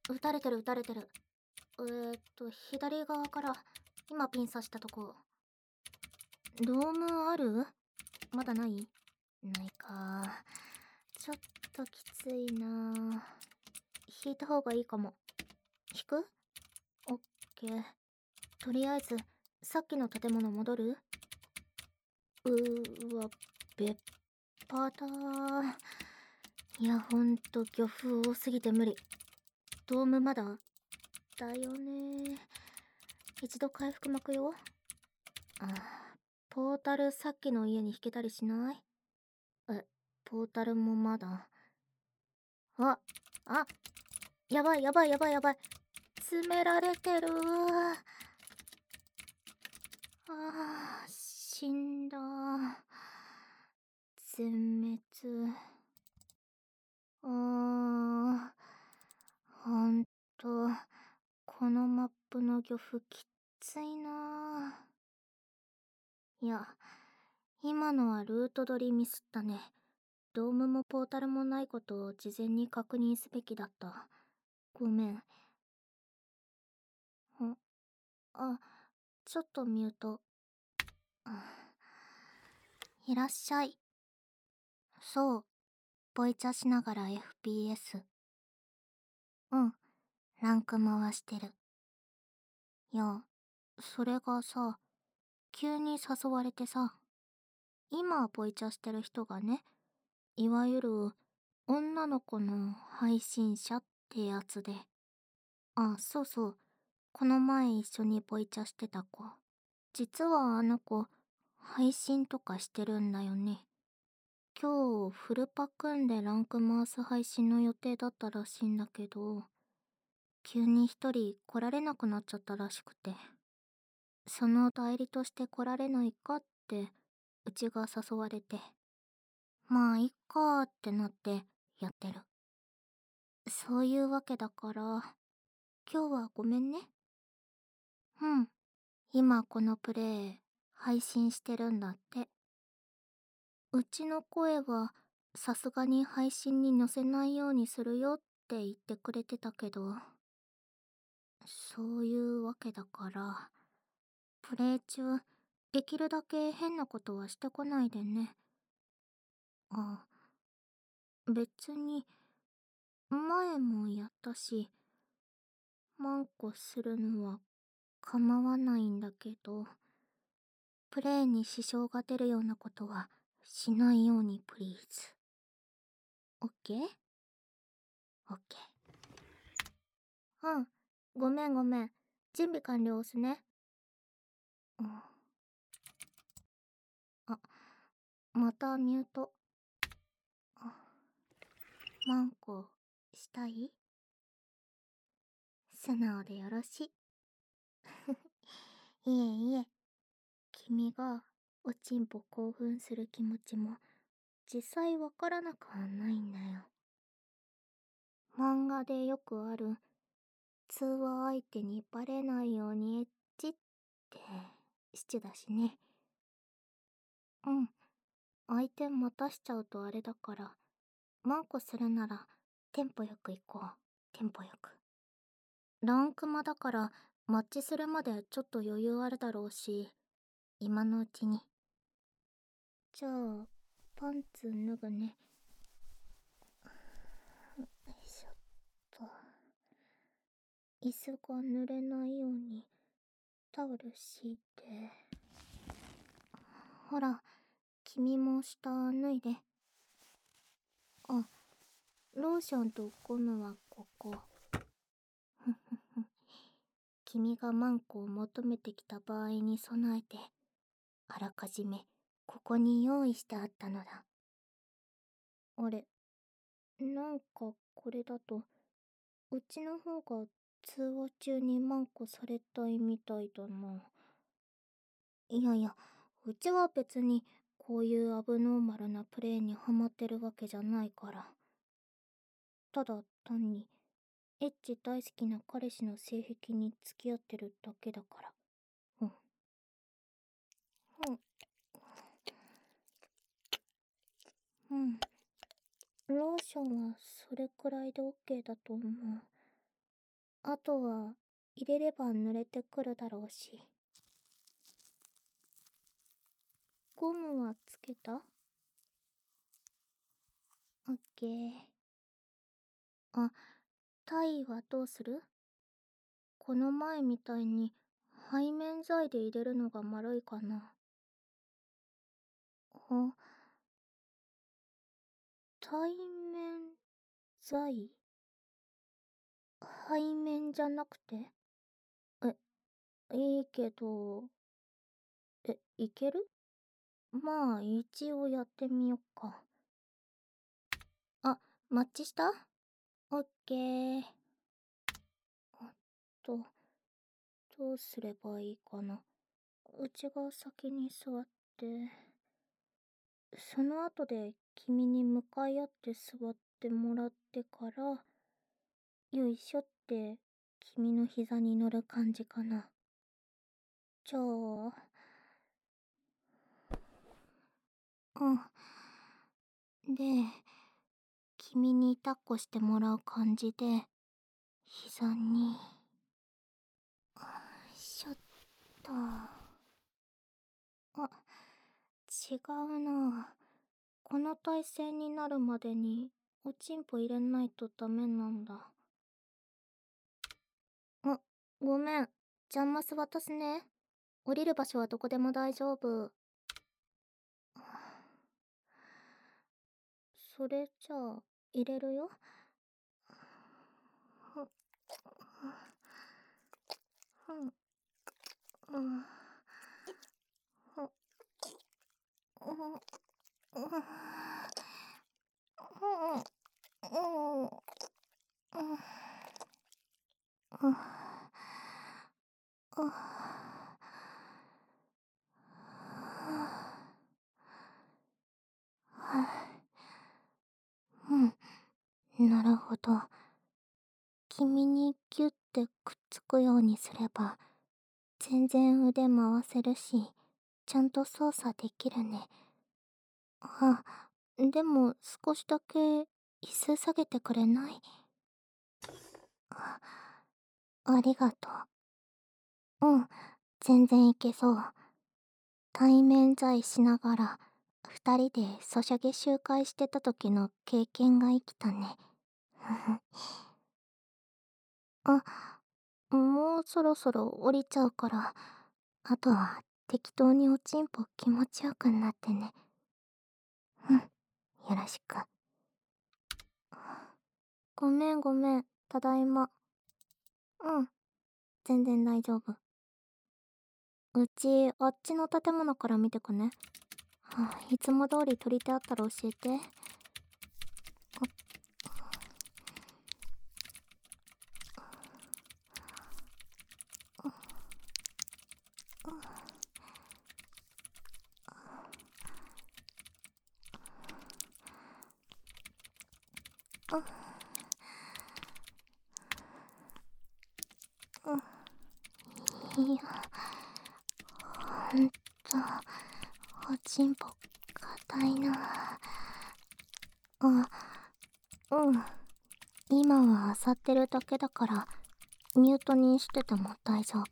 撃たれてる撃たれてる。左側から今ピン刺したとこ。ドームある？まだない？ないか。ちょっときついな。引いた方がいいかも。引く？オッケー。とりあえずさっきの建物戻る？わ、別パだー。いや、ほんと漁夫多すぎて無理。ドームまだだよね。一度回復巻くよ。ポータルさっきの家に引けたりしない？ポータルもまだ。あ、やばいやばいやばいやばい。詰められてるー。死んだ。全滅。ほんと、このマップの漁夫きっついな。いや、今のはルート取りミスったね。ドームもポータルもないことを事前に確認すべきだった。ごめん。ちょっとミュート。いらっしゃい。そう、ボイチャしながら FPS。ランク回してる。いや、それがさ、急に誘われてさ、今ボイチャしてる人がね、いわゆる女の子の配信者ってやつで。そうそう、この前一緒にボイチャしてた子。実はあの子、配信とかしてるんだよね。今日フルパ組んでランク回す配信の予定だったらしいんだけど、急に一人来られなくなっちゃったらしくて、その代理として来られないかってうちが誘われて、まあいっかーってなってやってる。そういうわけだから今日はごめんね。今このプレイ配信してるんだって。うちの声はさすがに配信に載せないようにするよって言ってくれてたけど、そういうわけだから、プレイ中できるだけ変なことはしてこないでね。別に前もやったし、マンコするのは構わないんだけど、プレイに支障が出るようなことはしないようにプリーズ。オッケー？オッケー。ごめんごめん。準備完了っすね。またミュート。マンコしたい？素直でよろしい。いえいえ。君がおちんぽ興奮する気持ちも実際わからなくはないんだよ。漫画でよくある通話相手にバレないようにエッチってシチュだしね。相手待たしちゃうとあれだから、マンコするならテンポよく行こう。テンポよく。ランクマだからマッチするまでちょっと余裕あるだろうし、今のうちに。じゃあパンツ脱ぐね。よいしょっと。椅子が濡れないようにタオル敷いて。ほら、君も下脱いで。ローションとゴムはここ。君がマンコを求めてきた場合に備えて、あらかじめここに用意してあったのだ。あれ、なんかこれだと、うちの方が通話中にマンコされたいみたいだな。いやいや、うちは別にこういうアブノーマルなプレイにハマってるわけじゃないから。ただ単に、エッチ大好きな彼氏の性癖に付き合ってるだけだから。ローションはそれくらいで OK だと思う。 あとは入れれば濡れてくるだろうし。ゴムはつけた？オッケー。あ、タイはどうする？この前みたいに背面剤で入れるのが丸いかな。あ、対面剤？背面じゃなくて？いいけど、いける？まあ、一応やってみよっか。あ、マッチした？オッケー。あと、どうすればいいかな。うちが先に座って、その後で君に向かい合って座ってもらってから、よいしょって君の膝に乗る感じかな。じゃあ、で、君に抱っこしてもらう感じで、膝に、しょっと。違うな。この体勢になるまでに、おちんぽ入れないとダメなんだ。ごめん。ジャンマス渡すね。降りる場所はどこでも大丈夫。それじゃあ、入れるよ。なるほど。君にギュッてくっつくようにすれば、全然腕回せるし、ちゃんと操作できるね。でも少しだけ椅子下げてくれない？ありがとう。全然いけそう。対面剤しながら、二人でソシャゲ集会してた時の経験が生きたね。もうそろそろ降りちゃうから、あとは適当におちんぽ気持ちよくなってね。よろしく。ごめんごめん、ただいま。全然大丈夫。うち、あっちの建物から見てくね。いつも通り取り手あったら教えて。いや、ほんと、おちんぽ、硬いな。今は漁ってるだけだから、ミュートにしてても大丈夫。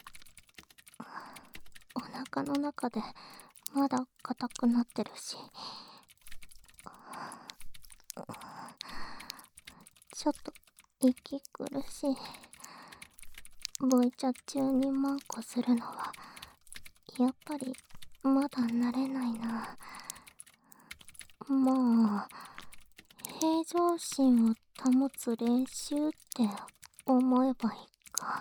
お腹の中で、まだ硬くなってるし。ちょっと、息苦しい。ボイチャ中にマンコするのは、やっぱり、まだ慣れないな。まあ、平常心を保つ練習って思えばいいか。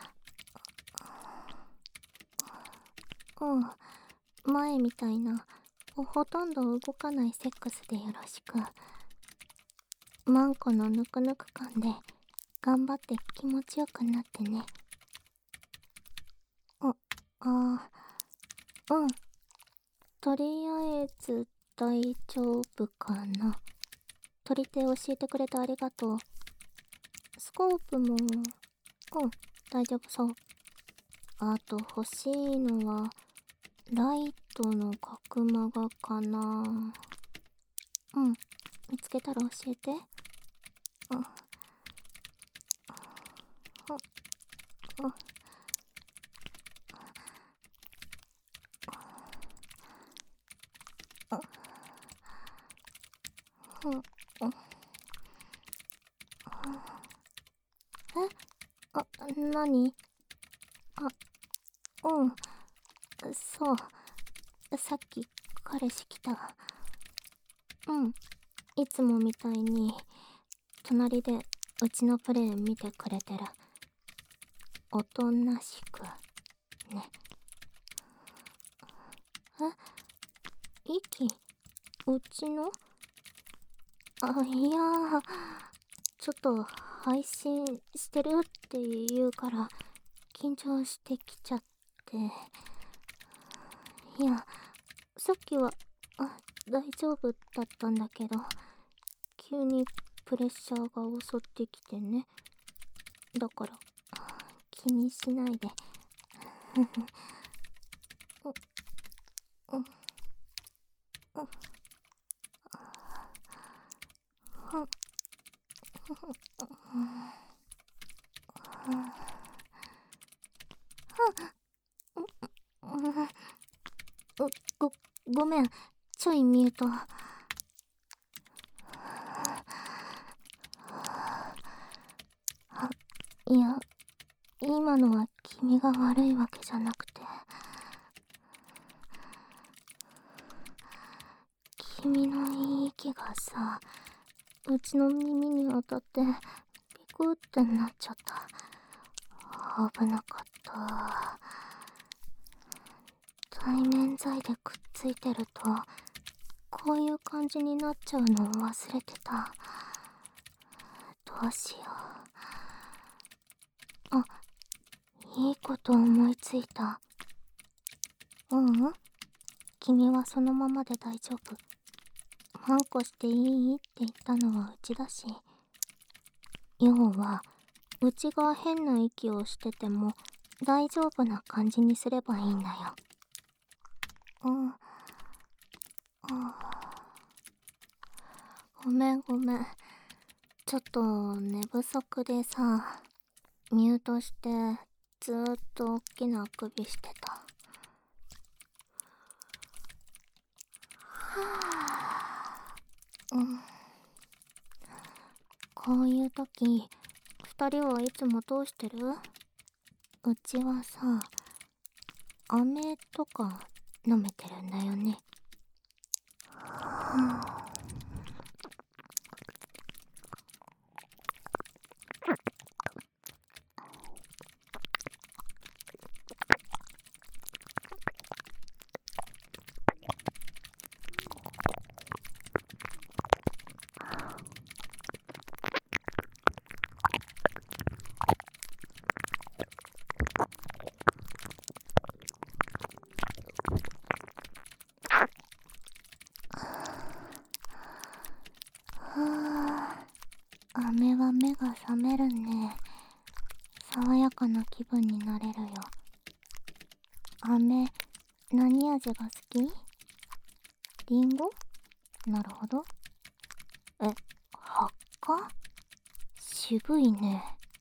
前みたいな、ほとんど動かないセックスでよろしく。マンコのぬくぬく感で、頑張って気持ちよくなってね。とりあえず大丈夫かな。取り手教えてくれてありがとう。スコープも、大丈夫そう。あと欲しいのは、ライトの角マガかな。見つけたら教えて。 なに？うん。そう。さっき彼氏来た。うん。いつもみたいに、隣でうちのプレイ見てくれてる。おとなしく、ね。息？うちの？いやー、ちょっと配信してるって言うから、緊張してきちゃって。いや、さっきは、大丈夫だったんだけど、急にプレッシャーが襲ってきてね。だから、気にしないで。ご、ごめん。ちょいミュート。いや、今のは君が悪いわけじゃなくて、君のいい息がさ、うちの耳に当たってピクってなっちゃった。危なかった。対面剤でくっついてるとこういう感じになっちゃうのを忘れてた。どうしよう。いいこと思いついた。君はそのままで大丈夫。マンコしていいって言ったのはうちだし。要は、うちが変な息をしてても大丈夫な感じにすればいいんだよ。ごめん。ちょっと寝不足でさ、ミュートしてずーっと大きなあくびしてた。こういう時、二人はいつもどうしてる？うちはさ、飴とか飲めてるんだよね。飴は目が覚めるね。爽やかな気分になれるよ。飴、何味が好き？リンゴ？なるほど。葉っか？渋いね。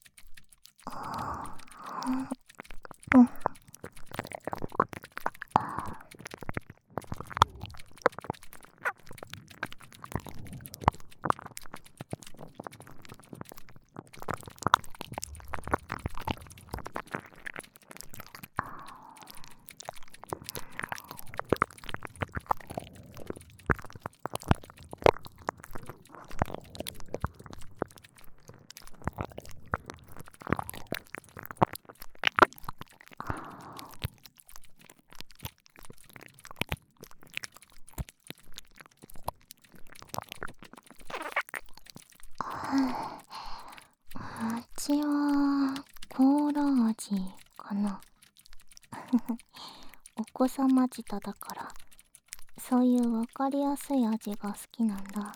うちはコーラ味かな。お子様舌だから、そういうわかりやすい味が好きなんだ。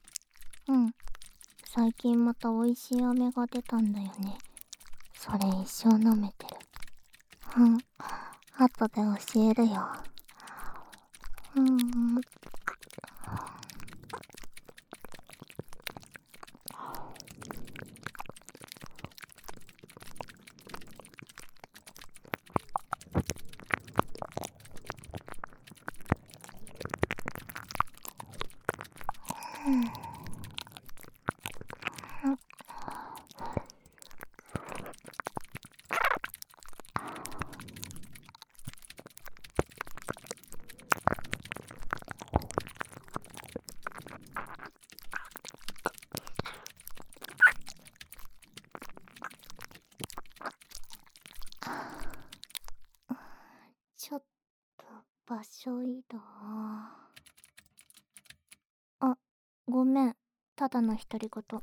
最近また美味しい飴が出たんだよね。それ一生飲めてる。後で教えるよ。 場所移動。あ、ごめん。ただの独り言。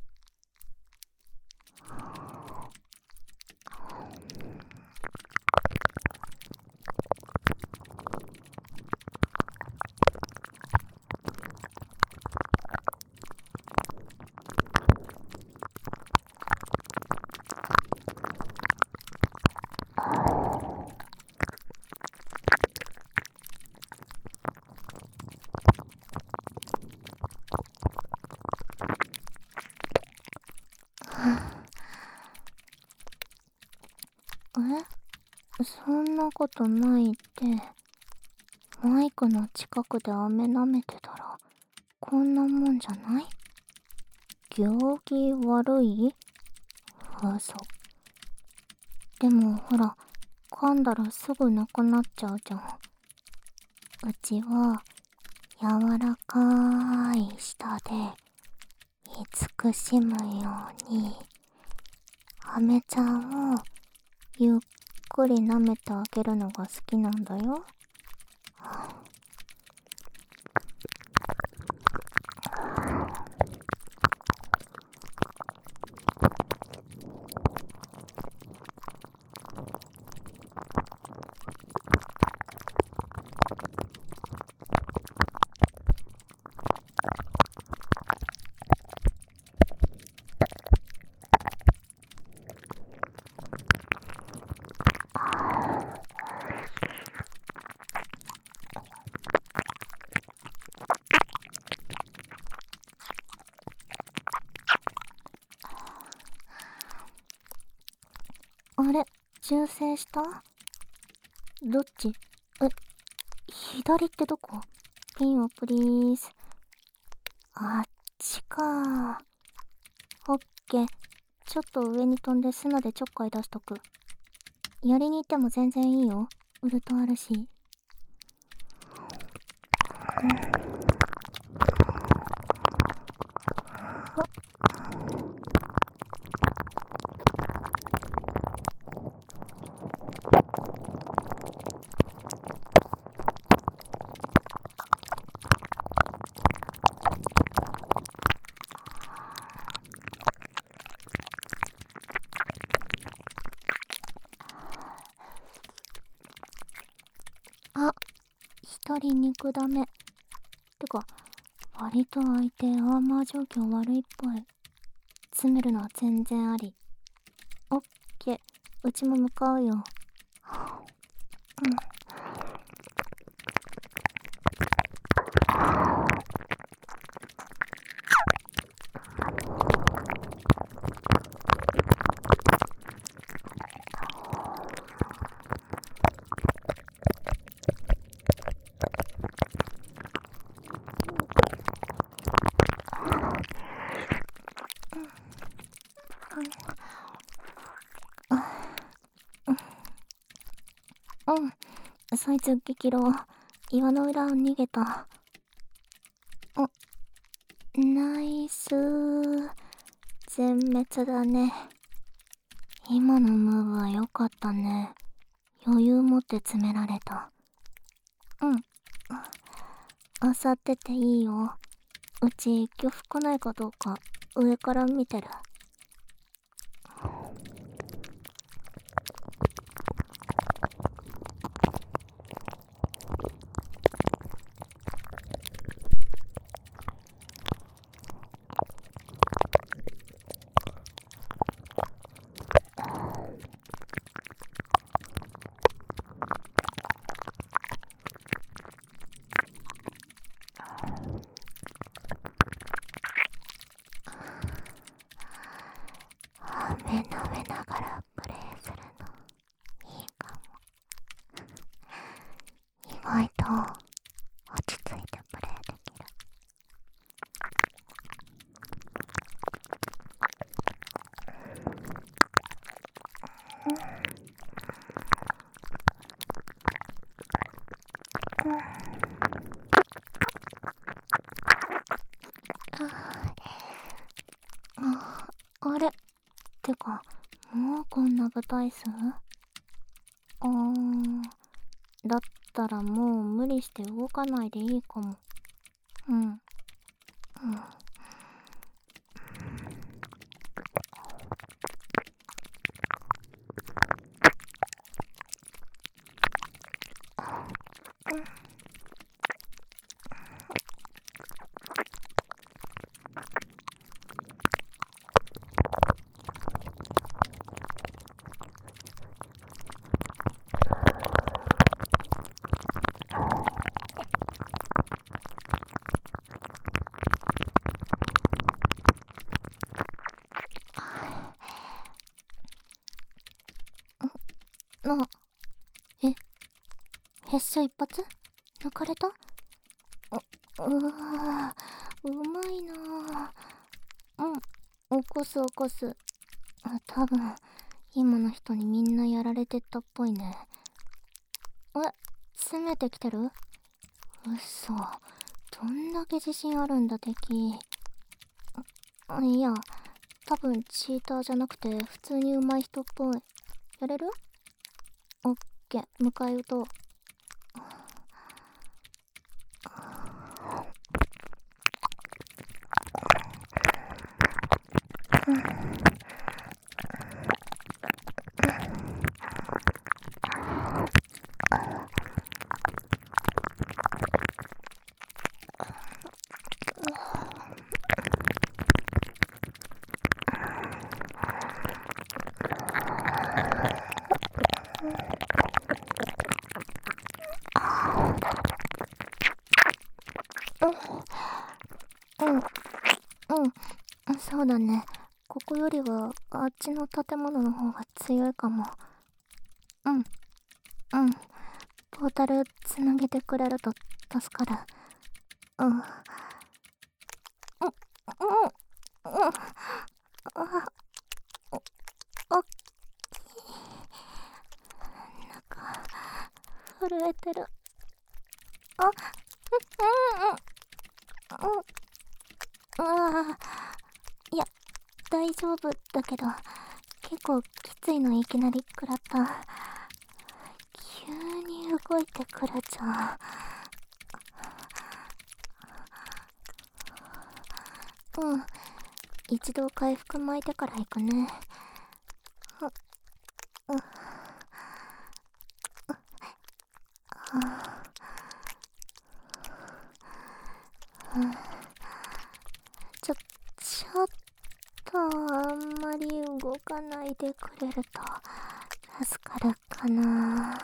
そんなことないって。マイクの近くで飴舐めてたらこんなもんじゃない？行儀悪い？嘘。でもほら、噛んだらすぐなくなっちゃうじゃん。うちは柔らかい舌で慈しむように飴ちゃんをゆっくり舐めてあげるのが好きなんだよ。あれ、修正した？どっち？左ってどこ？ピンをプリーズ。あっちか。オッケー。ちょっと上に飛んで砂でちょっかい出しとく。やりに行っても全然いいよ。ウルトあるし。あ、一人肉ダメ。てか、割と相手アーマー状況悪いっぽい。詰めるのは全然あり。オッケー。うちも向かうよ。うん、そいつ激浪。岩の裏を逃げた。ナイスー。全滅だね。今のムーブは良かったね。余裕持って詰められた。うん。漁ってていいよ。うち巨服ないかどうか上から見てる。飴舐めながらプレイするのいいかも。意外と落ち着いてプレイできる。あれてか、もうこんな舞台数？だっったらもう無理して動かないでいいかも。うん。うん。あ、え、へっしゃ一発抜かれた？うまいなぁ。うん、起こす起こす。多分、今の人にみんなやられてったっぽいね。攻めてきてる？嘘。どんだけ自信あるんだ敵。いや、多分チーターじゃなくて普通に上手い人っぽい。やれる？オッケー、迎え撃とう。そうだね。ここよりはあっちの建物の方が強いかも。うん。ポータルつなげてくれると助かる。なんか、震えてる。いや、大丈夫だけど、結構きついのいきなり食らった。急に動いてくるじゃん。一度回復巻いてから行くね。ちょっとあんまり動かないでくれると助かるかな。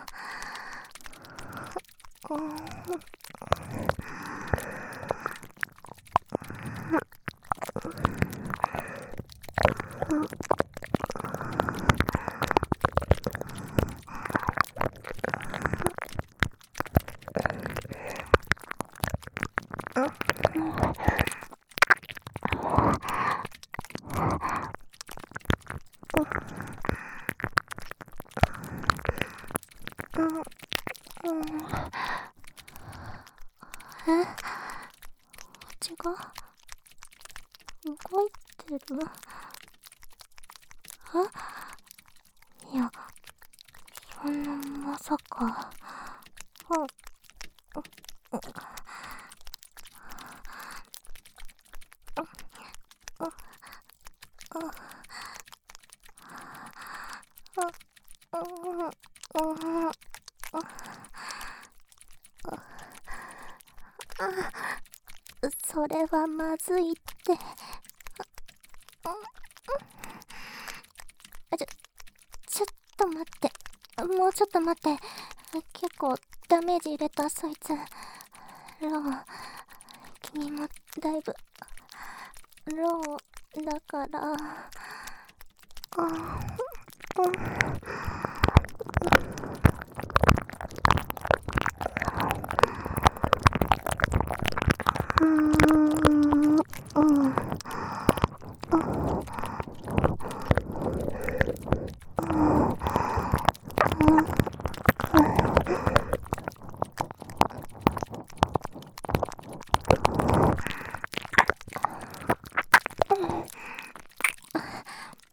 血が動いてる？いや、そんなまさか。それはまずいって。ちょっと待って。もうちょっと待って。結構ダメージ入れたそいつ。ロー、君もだいぶローだから。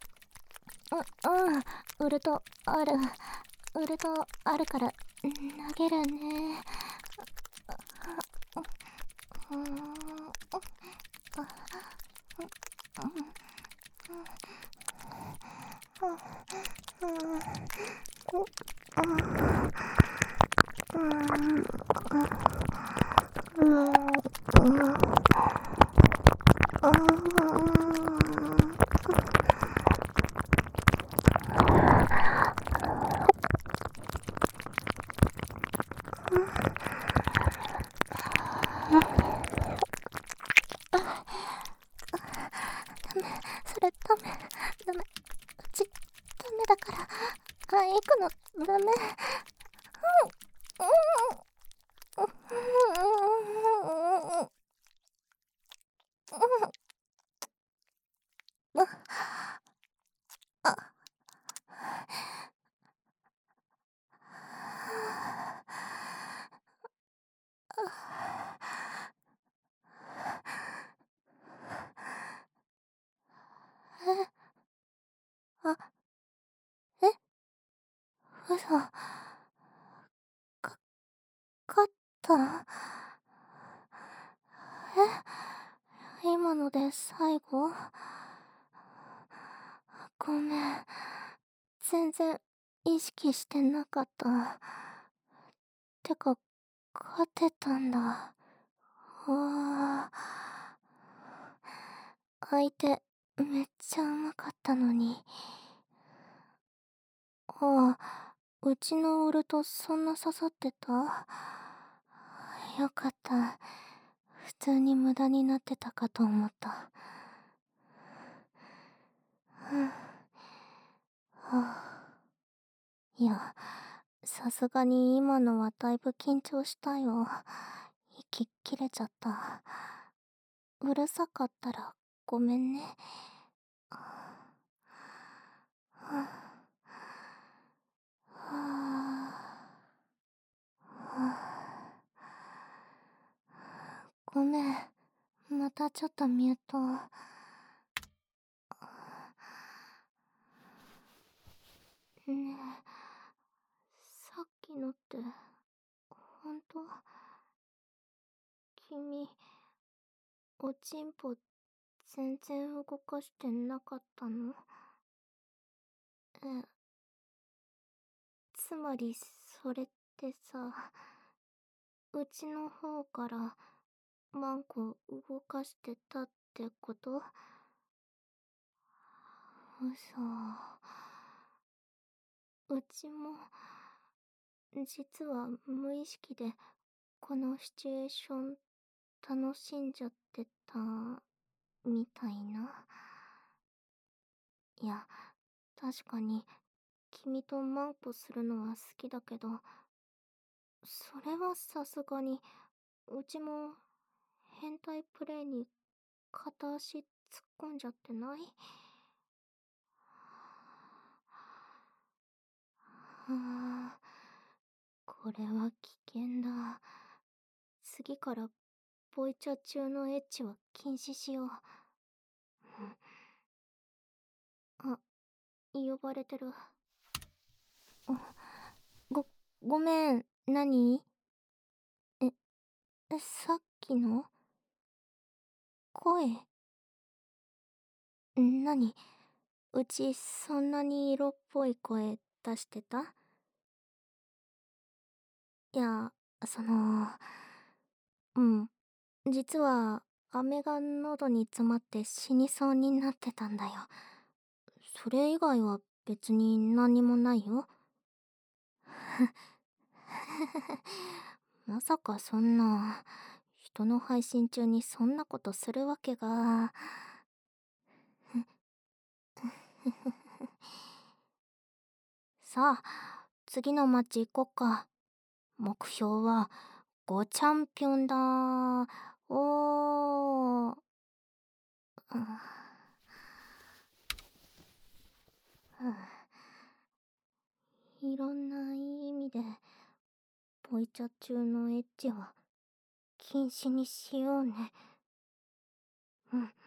ウルトあるからあげるね。うーん。それダメ。ダメ。うち、ダメだから。行くの、ダメ。あ、え、嘘。か、勝った。今ので最後？ごめん。全然意識してなかった。てか、勝てたんだ。わあ。相手、めっちゃうまかったのに。ああ、うちのウルトそんな刺さってた？よかった。普通に無駄になってたかと思った。いや、さすがに今のはだいぶ緊張したよ。息切れちゃった。うるさかったらごめんね。ごめん。またちょっとミュート。ねえ、さっきのってほんと？君、おちんぽ全然動かしてなかったの？え、つまりそれってさ、うちの方からマンコ動かしてたってこと？嘘。うちも、実は無意識でこのシチュエーション楽しんじゃってたみたいな。いや、確かに君とマンコするのは好きだけど、それはさすがにうちも変態プレイに片足突っ込んじゃってない？はあ、これは危険だ。次からボイチャ中のエッチは禁止しよう。あ、呼ばれてる。ご、ごめん、何？え、さっきの声？何？うちそんなに色っぽい声出してた？いや、その、うん。実は、飴が喉に詰まって死にそうになってたんだよ。それ以外は別に何もないよ。まさかそんな、人の配信中にそんなことするわけが。さあ、次のマッチ行こっか。目標は、5チャンピオンだ。おー。いろんな意味で、ボイチャ中のエッチは禁止にしようね。うん。